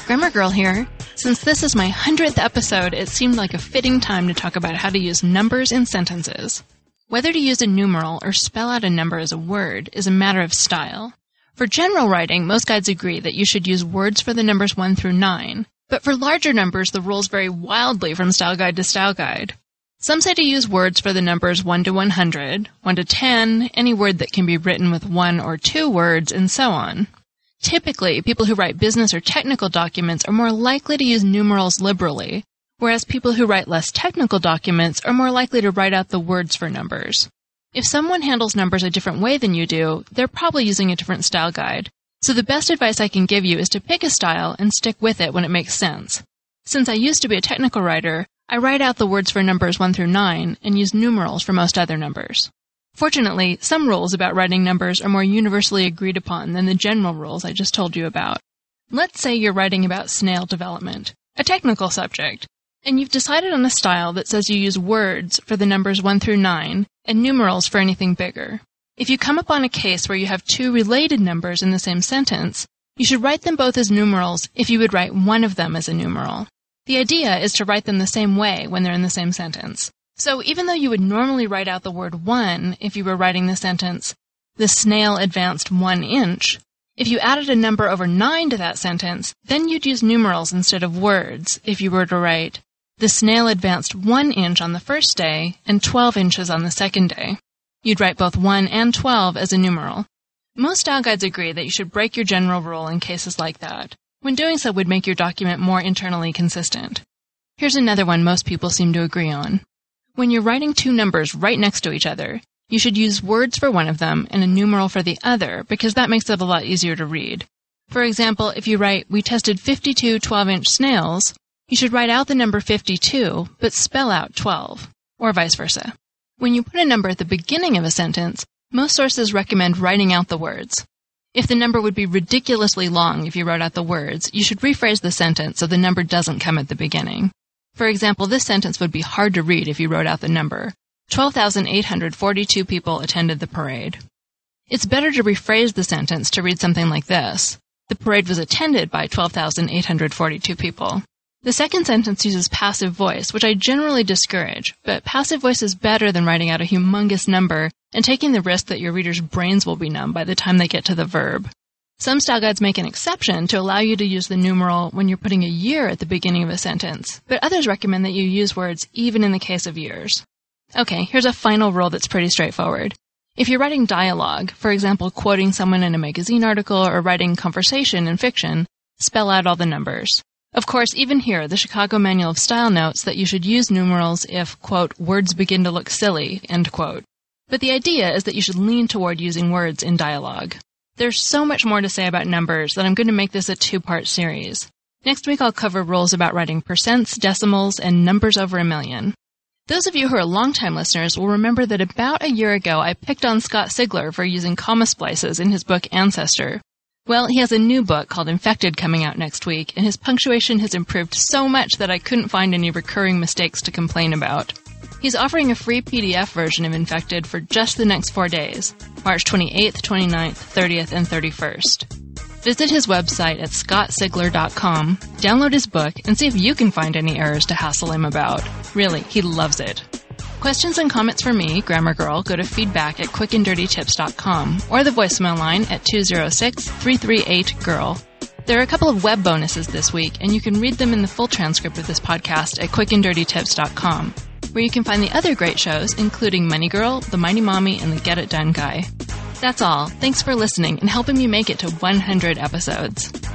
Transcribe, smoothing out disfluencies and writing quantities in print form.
Grammar Girl here. Since this is my 100th episode, it seemed like a fitting time to talk about how to use numbers in sentences. Whether to use a numeral or spell out a number as a word is a matter of style. For general writing, most guides agree that you should use words for the numbers 1 through 9. But for larger numbers, the rules vary wildly from style guide to style guide. Some say to use words for the numbers 1 to 100, 1 to 10, any word that can be written with 1 or 2 words, and so on. Typically, people who write business or technical documents are more likely to use numerals liberally, whereas people who write less technical documents are more likely to write out the words for numbers. If someone handles numbers a different way than you do, they're probably using a different style guide. So the best advice I can give you is to pick a style and stick with it when it makes sense. Since I used to be a technical writer, I write out the words for numbers 1 through 9 and use numerals for most other numbers. Fortunately, some rules about writing numbers are more universally agreed upon than the general rules I just told you about. Let's say you're writing about snail development, a technical subject, and you've decided on a style that says you use words for the numbers 1 through 9 and numerals for anything bigger. If you come upon a case where you have 2 related numbers in the same sentence, you should write them both as numerals if you would write one of them as a numeral. The idea is to write them the same way when they're in the same sentence. So even though you would normally write out the word 1 if you were writing the sentence, the snail advanced 1 inch, if you added a number over 9 to that sentence, then you'd use numerals instead of words if you were to write, the snail advanced 1 inch on the first day and 12 inches on the second day. You'd write both 1 and 12 as a numeral. Most style guides agree that you should break your general rule in cases like that. When doing so would make your document more internally consistent. Here's another one most people seem to agree on. When you're writing 2 numbers right next to each other, you should use words for one of them and a numeral for the other because that makes it a lot easier to read. For example, if you write, we tested 52 12-inch snails, you should write out the number 52, but spell out 12, or vice versa. When you put a number at the beginning of a sentence, most sources recommend writing out the words. If the number would be ridiculously long if you wrote out the words, you should rephrase the sentence so the number doesn't come at the beginning. For example, this sentence would be hard to read if you wrote out the number. 12,842 people attended the parade. It's better to rephrase the sentence to read something like this. The parade was attended by 12,842 people. The second sentence uses passive voice, which I generally discourage, but passive voice is better than writing out a humongous number and taking the risk that your readers' brains will be numb by the time they get to the verb. Some style guides make an exception to allow you to use the numeral when you're putting a year at the beginning of a sentence, but others recommend that you use words even in the case of years. Okay, here's a final rule that's pretty straightforward. If you're writing dialogue, for example, quoting someone in a magazine article or writing conversation in fiction, spell out all the numbers. Of course, even here, the Chicago Manual of Style notes that you should use numerals if, quote, words begin to look silly, end quote. But the idea is that you should lean toward using words in dialogue. There's so much more to say about numbers that I'm going to make this a 2-part series. Next week I'll cover rules about writing percents, decimals, and numbers over 1,000,000. Those of you who are longtime listeners will remember that about a year ago I picked on Scott Sigler for using comma splices in his book Ancestor. Well, he has a new book called Infected coming out next week, and his punctuation has improved so much that I couldn't find any recurring mistakes to complain about. He's offering a free PDF version of Infected for just the next 4 days, March 28th, 29th, 30th, and 31st. Visit his website at scottsigler.com, download his book, and see if you can find any errors to hassle him about. Really, he loves it. Questions and comments for me, Grammar Girl, go to feedback@quickanddirtytips.com or the voicemail line at 206-338-GIRL. There are a couple of web bonuses this week, and you can read them in the full transcript of this podcast at quickanddirtytips.com. where you can find the other great shows, including Money Girl, The Mighty Mommy, and The Get It Done Guy. That's all. Thanks for listening and helping me make it to 100 episodes.